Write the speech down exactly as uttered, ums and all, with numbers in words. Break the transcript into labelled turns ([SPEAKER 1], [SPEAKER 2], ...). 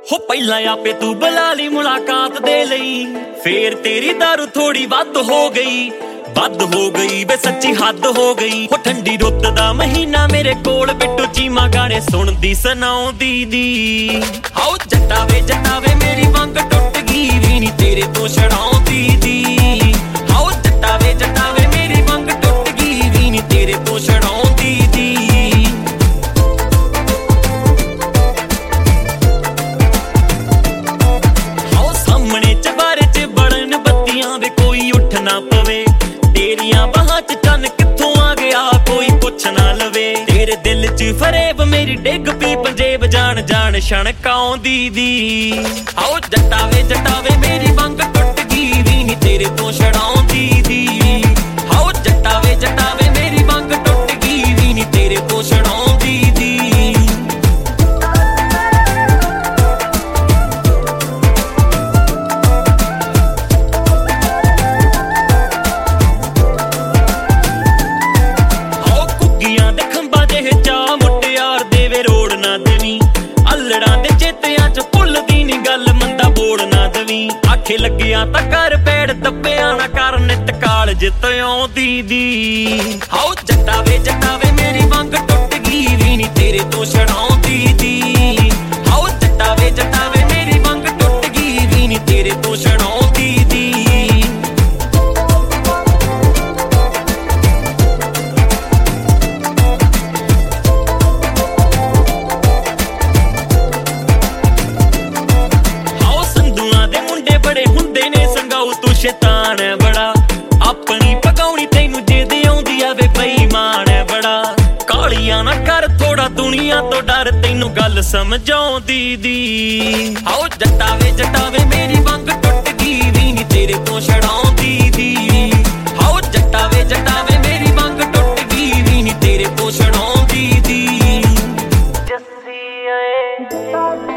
[SPEAKER 1] हो पहला आपे तू बुला ली मुलाकात दे लई, फिर तेरी दारू थोड़ी बद हो गई, बद हो गई वे सच्ची हद हो गई। हो ठंडी रुत दा महीना मेरे कोल बिट्टू चीमा गाने सुनदी सुनाउंदी दी। आओ जट्टा वे जट्टा वे मेरी वंग टुट गई वी नी तेरे तो छड़ाउंदी दी। आओ जट्टा वे जट्टा वे मेरी वंग टुट गई वी नी तेरे तो छड़ाउंदी दी। आओ सामने चबारे च बड़न बत्तियां वे कोई उठ ना पवे, तेरियां बाहां च चन कित्थों आ गया कोई पुछ ना लवे। तेरे दिल च फरेब मेरी डिग पी पंजेब जान जान छणकाउंदी दी। आओ जट्टा वे जट्टा वे मेरी वंग टुट गई वी नी तेरे तो छड़ाउंदी दी। आओ जट्टा वे जट्टा वे मेरी वंग टुट गई वी नी तेरे तो छड़ाउंदी दी। आखे लगिया तां कर पेड़ दब्बिया ना कर नित काल जित आउंदी दी। आओ जट्टा वे जट्टा वे मेरी वंग टुट गई वी नी तेरे तो छड़ाउंदी दी। आओ जट्टा वे जट्टा वे मेरी वंग टुट गई वी नी तेरे तो छड़ाउंदी दी। शैतान है बड़ा अपनी पकाउनी तेनू जेद आउंदी आ वे बेईमान है बड़ा। कालियां ना कर थोड़ा दुनिया तो डर तेनू गल समझाउंदी दी। आओ जट्टा वे जट्टा वे मेरी वंग टुट गई वी नी तेरे तो छड़ाउंदी दी। आओ जट्टा वे जट्टा वे मेरी वंग टुट गई वी नी तेरे तो छड़ाउंदी दी। जस्सी आए